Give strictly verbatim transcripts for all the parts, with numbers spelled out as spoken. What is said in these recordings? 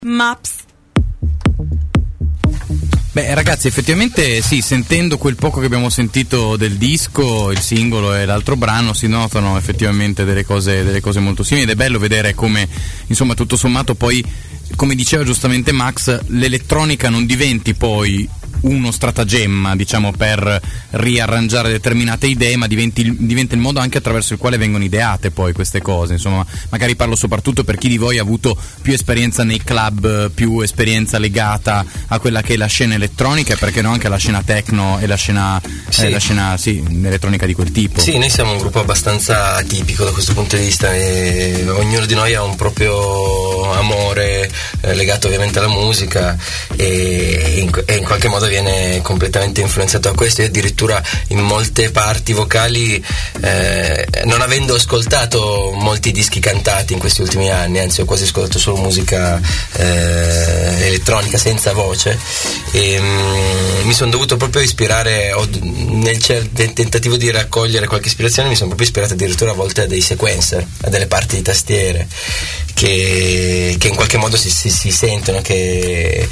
Maps. Beh ragazzi, effettivamente sì, sentendo quel poco che abbiamo sentito del disco, il singolo e l'altro brano, si notano effettivamente delle cose, delle cose molto simili, ed è bello vedere come, insomma, tutto sommato poi, come diceva giustamente Max, l'elettronica non diventi poi uno stratagemma, diciamo, per riarrangiare determinate idee, ma diventi, diventa il modo anche attraverso il quale vengono ideate poi queste cose. Insomma, magari parlo soprattutto per chi di voi ha avuto più esperienza nei club, più esperienza legata a quella che è la scena elettronica, e perché no anche la scena techno e la scena, sì. eh, la scena sì, elettronica di quel tipo. Sì, noi siamo un gruppo abbastanza atipico da questo punto di vista, e ognuno di noi ha un proprio amore eh, legato ovviamente alla musica, e in, e in qualche modo viene completamente influenzato da questo. Io addirittura in molte parti vocali, eh, non avendo ascoltato molti dischi cantati in questi ultimi anni, anzi ho quasi ascoltato solo musica eh, elettronica senza voce, e um, mi sono dovuto proprio ispirare, ho, nel, nel tentativo di raccogliere qualche ispirazione mi sono proprio ispirato addirittura a volte a dei sequencer, a delle parti di tastiere che, che in qualche modo si, si, si sentono, che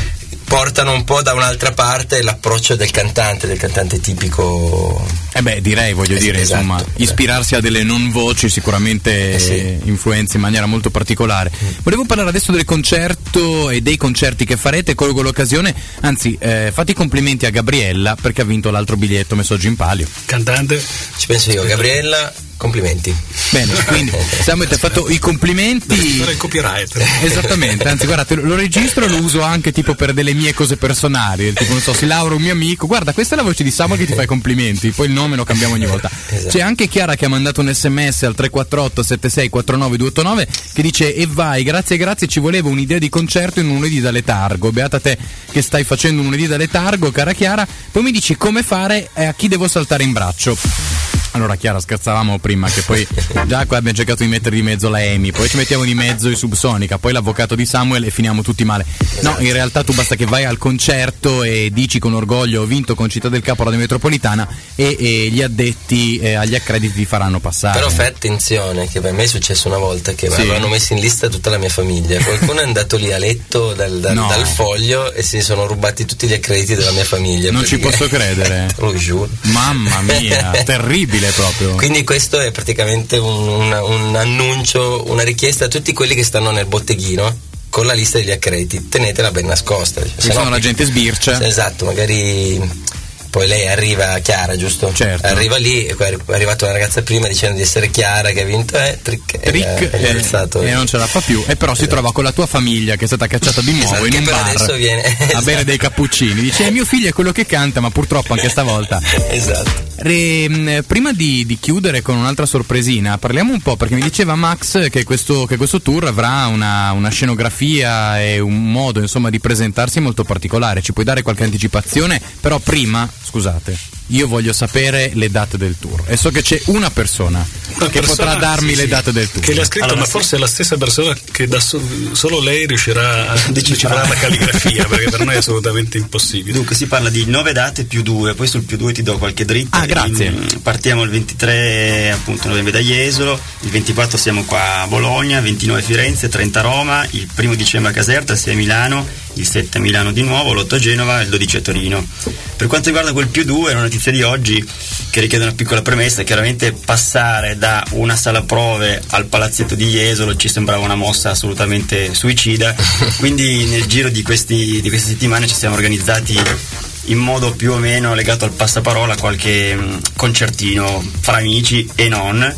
portano un po' da un'altra parte l'approccio del cantante, del cantante tipico. Eh beh, direi, voglio eh, dire, esatto, insomma, esatto. Ispirarsi a delle non voci sicuramente eh sì. influenza in maniera molto particolare. Mm. Volevo parlare adesso del concerto e dei concerti che farete. Colgo l'occasione, anzi, eh, fate i complimenti a Gabriella perché ha vinto l'altro biglietto messo oggi in palio. Cantante? Ci penso io, Gabriella. Complimenti. Bene, quindi Samuel ti ha fatto i complimenti. Il copyright. Esattamente, anzi guarda, lo registro e lo uso anche tipo per delle mie cose personali, tipo non so, si laurea un mio amico, guarda questa è la voce di Samuel che ti fa i complimenti, poi il nome lo cambiamo ogni volta. Esatto. C'è anche Chiara che ha mandato un sms al tre quattro otto sette sei quattro nove due otto nove che dice: e vai, grazie grazie, ci voleva un'idea di concerto in un lunedì da letargo, beata te che stai facendo un lunedì da letargo, cara Chiara. Poi mi dici come fare e a chi devo saltare in braccio. Allora Chiara, scherzavamo prima che poi già qua abbiamo cercato di mettere di mezzo la Amy, poi ci mettiamo di mezzo i Subsonica, poi l'avvocato di Samuel e finiamo tutti male. No, in realtà tu basta che vai al concerto e dici con orgoglio: ho vinto con Città del Capo Radio Metropolitana, e, e gli addetti eh, agli accrediti ti faranno passare. Però fai attenzione, che per me è successo una volta che sì. mi avevano messo in lista tutta la mia famiglia, qualcuno è andato lì a letto dal, dal, no. dal foglio e si sono rubati tutti gli accrediti della mia famiglia. Non ci posso credere. Te lo giuro. Mamma mia, terribile proprio. Quindi questo è praticamente un, un, un annuncio, una richiesta a tutti quelli che stanno nel botteghino con la lista degli accrediti: tenetela ben nascosta, se no la gente sbircia. Esatto, magari poi lei arriva, Chiara, giusto? Certo. Arriva lì, è arrivata una ragazza prima dicendo di essere Chiara, che ha vinto, eh, trick, trick e, e, e non ce la fa più, e però esatto. si trova con la tua famiglia che è stata cacciata di nuovo esatto, in un bar adesso viene, a esatto. bere dei cappuccini, dice eh, mio figlio è quello che canta, ma purtroppo anche stavolta. Esatto. Re, prima di, di chiudere con un'altra sorpresina, parliamo un po', perché mi diceva Max che questo, che questo tour avrà una, una scenografia e un modo, insomma, di presentarsi molto particolare. Ci puoi dare qualche anticipazione? Però prima, scusate, io voglio sapere le date del tour, e so che c'è una persona una che persona, potrà darmi sì, le sì, date del tour, che l'ha scritto, allora, ma forse è la stessa persona che da so, solo lei riuscirà a decifrare la calligrafia, perché per noi è assolutamente impossibile. Dunque si parla di nove date più due, poi sul più due ti do qualche dritta. Ah, grazie. In, partiamo il ventitré appunto novembre da Jesolo, il ventiquattro siamo qua a Bologna, ventinove Firenze, trenta Roma, il primo dicembre a Caserta, il sei a Milano, il sette a Milano di nuovo, l'otto a Genova e il dodici a Torino. Per quanto riguarda quel più due, è una notizia di oggi che richiede una piccola premessa. Chiaramente passare da una sala prove al palazzetto di Jesolo ci sembrava una mossa assolutamente suicida, quindi nel giro di, questi, di queste settimane ci siamo organizzati in modo più o meno legato al passaparola qualche mh, concertino fra amici e non.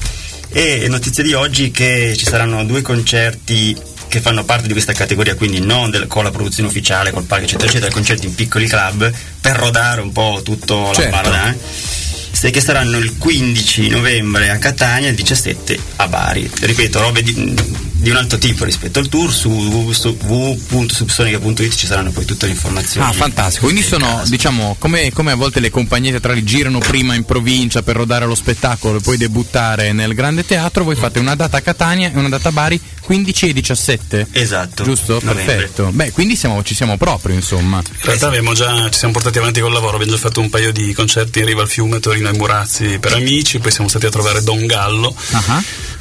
E notizia di oggi che ci saranno due concerti che fanno parte di questa categoria, quindi non del, con la produzione ufficiale, col palco eccetera eccetera, concerti in piccoli club per rodare un po' tutto certo. la barra, eh? che saranno il quindici novembre a Catania e il diciassette a Bari. Ripeto, robe di, di un altro tipo rispetto al tour. Su w w w punto subsonica punto it ci saranno poi tutte le informazioni. Ah, fantastico. Quindi sono, caso. diciamo, come, come a volte le compagnie teatrali girano prima in provincia per rodare lo spettacolo e poi debuttare nel grande teatro, voi fate una data a Catania e una data a Bari, quindici e diciassette. Esatto. Giusto? Novembre. Perfetto. Beh, quindi siamo, ci siamo proprio, insomma. In realtà abbiamo già, ci siamo portati avanti col lavoro, abbiamo già fatto un paio di concerti in riva al fiume, Torino e Murazzi per amici, poi siamo stati a trovare Don Gallo. Uh-huh.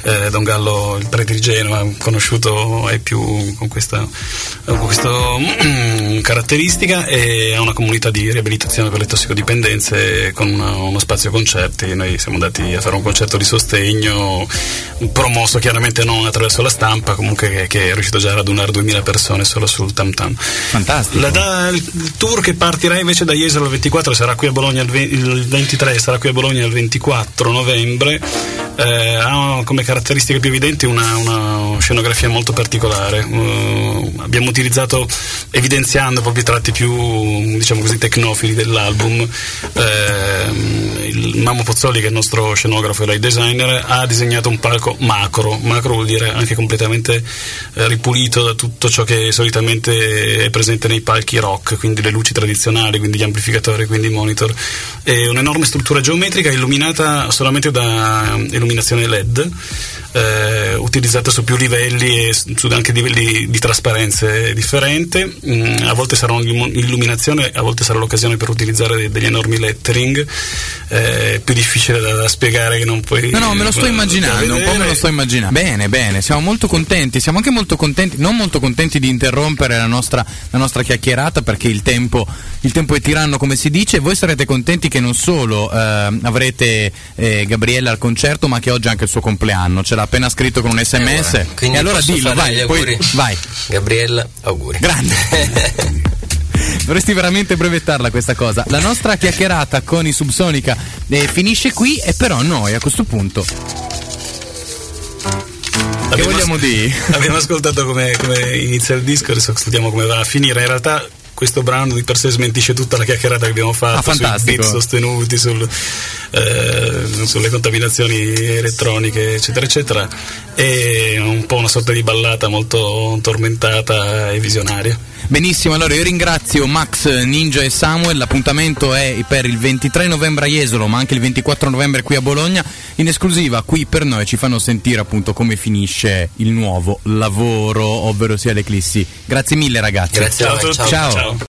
eh, Don Gallo, il prete di Genova, conosciuto ai più con questa, con questa caratteristica, e ha una comunità di riabilitazione per le tossicodipendenze con una, uno spazio concerti. Noi siamo andati a fare un concerto di sostegno, promosso chiaramente non attraverso la stampa, comunque che, che è riuscito già a radunare duemila persone solo sul Tam Tam. Fantastico. La, da, il tour che partirà invece da Jesolo il ventiquattro sarà qui a Bologna, il, il ventitré sarà qui a Bologna il ventiquattro novembre. Eh, ha come caratteristiche più evidenti una, una scenografia molto particolare. Uh, abbiamo utilizzato, evidenziando proprio i tratti più, diciamo così, tecnofili dell'album, eh, il Mamo Pozzoli, che è il nostro scenografo e light designer, ha disegnato un palco macro. Macro vuol dire anche completamente eh, ripulito da tutto ciò che solitamente è presente nei palchi rock, quindi le luci tradizionali, quindi gli amplificatori, quindi i monitor. È un'enorme struttura geometrica illuminata solamente da illuminazione L E D, eh, utilizzata su più livelli e su anche livelli di trasparenze differente. Mm, a volte sarà un'illuminazione, a volte sarà l'occasione per utilizzare degli enormi lettering, eh, più difficile da, da spiegare, che non puoi. No, no, me lo sto immaginando, un po' me lo sto immaginando. Bene, bene, siamo molto contenti, siamo anche molto contenti, non molto contenti di interrompere la nostra, la nostra chiacchierata, perché il tempo, il tempo è tiranno, come si dice. Voi sarete contenti che non solo eh, avrete eh, Gabriella al concerto, ma che oggi è anche il suo compleanno. Ce l'ha appena scritto con un sms. Eh, e allora dillo, vai, poi, vai. Gabriella, auguri. Grande. Dovresti veramente brevettarla questa cosa. La nostra chiacchierata con i Subsonica eh, finisce qui, e però noi a questo punto che abbiamo vogliamo as- dire? Abbiamo ascoltato come, come inizia il disco, adesso ascoltiamo come va a finire. In realtà questo brano di per sé smentisce tutta la chiacchierata che abbiamo fatto, ah, sui beat sostenuti, sul, eh, sulle contaminazioni elettroniche, eccetera eccetera. È un po' una sorta di ballata molto tormentata e visionaria. Benissimo, allora io ringrazio Max, Ninja e Samuel. L'appuntamento è per il ventitré novembre a Jesolo, ma anche il ventiquattro novembre qui a Bologna. In esclusiva qui per noi ci fanno sentire appunto come finisce il nuovo lavoro, ovvero sia l'Eclissi. Grazie mille ragazzi. Grazie a voi, ciao. Ciao. Ciao.